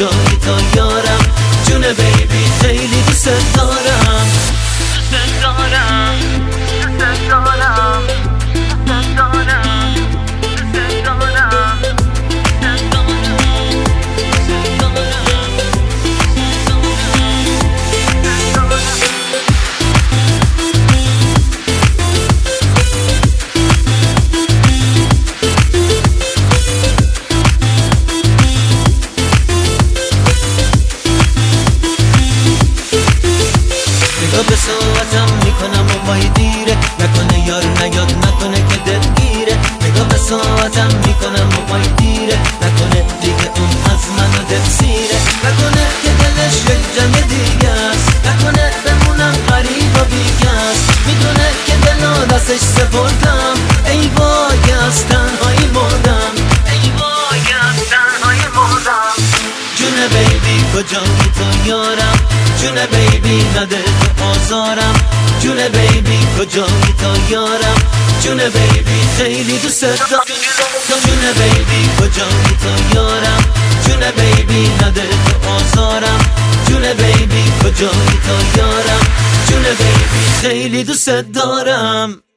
کجایی تا یارم، جون بیبی خیلی دوست دارم. دوست دارم، دوست دارم، دوست دارم، دوست دارم. به صورتم میکنم و وای دیره، نکنه یار نیاد، نکنه که دلگیره. نگاه به صورتم میکنم و وای دیره، نکنه دیگه اون از منو دل سیره. نکنه که دلش یک جنگ دیگه است، نکنه بمونم غریب و بیکس. میدونه که دلو دستش سپردم، ای وای از تنهایی مردم، ای وای از تنهایی مردم. جون بیبی کجایی تو یارم، جون بیبی نده تو آزارم. جون بیبی کجایی تا یارم، جون بیبی خیلی دوست دارم. جون بیبی کجایی تا یارم، جون بیبی نده تو آزارم. جون بیبی کجایی تا یارم، جون بیبی خیلی دوست دارم.